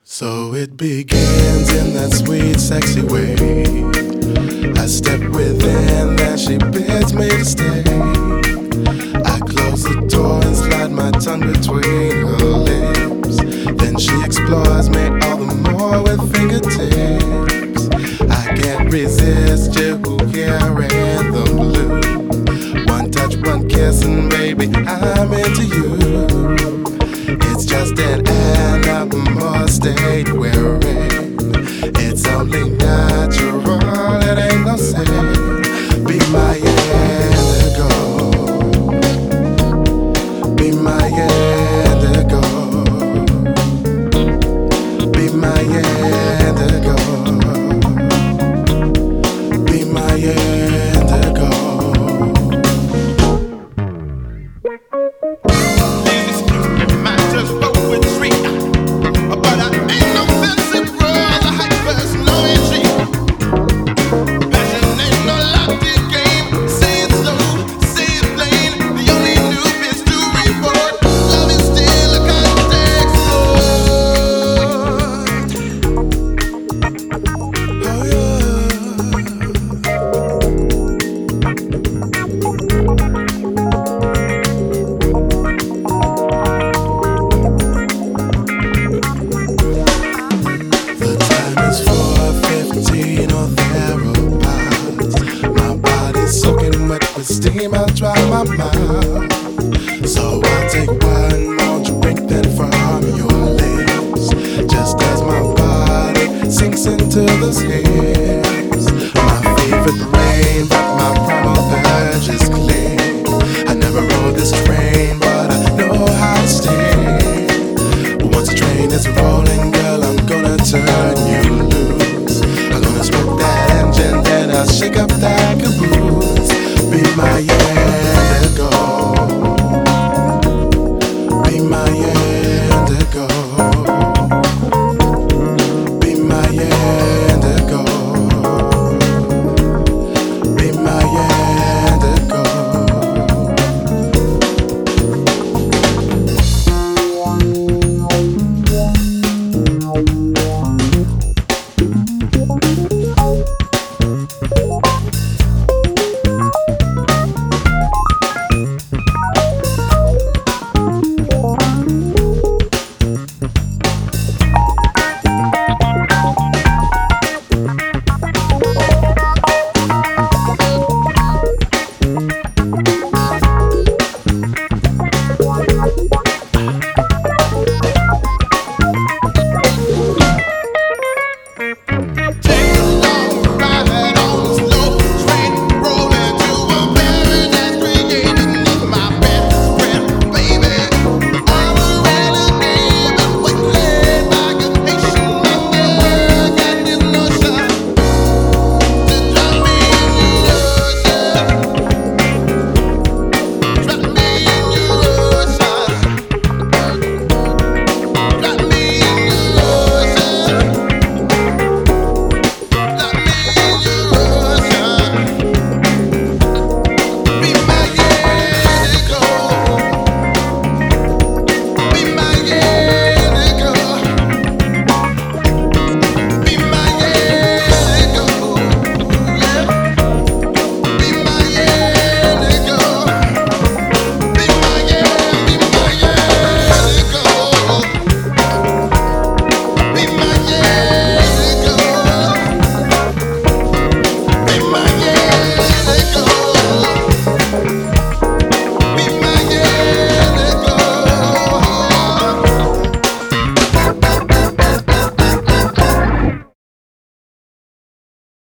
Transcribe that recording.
So it begins in that sweet, sexy way. I step within, then she bids me to stay. I close the door and slide my tongue between her lips. Then she explores me all the more with fingertips. I can't resist you here in the blue. One touch, one kiss, and baby, I'm into you. It's just an animal state we're in. It's only natural, it ain't no sin. Be my indigo. Be my indigo. Be my indigo. Be my indigo. Steam, I'll dry my mouth. So I'll take one more drink then from your lips. Just as my body sinks into those hips. My favorite rain, but my primal urge is clear. I never rode this train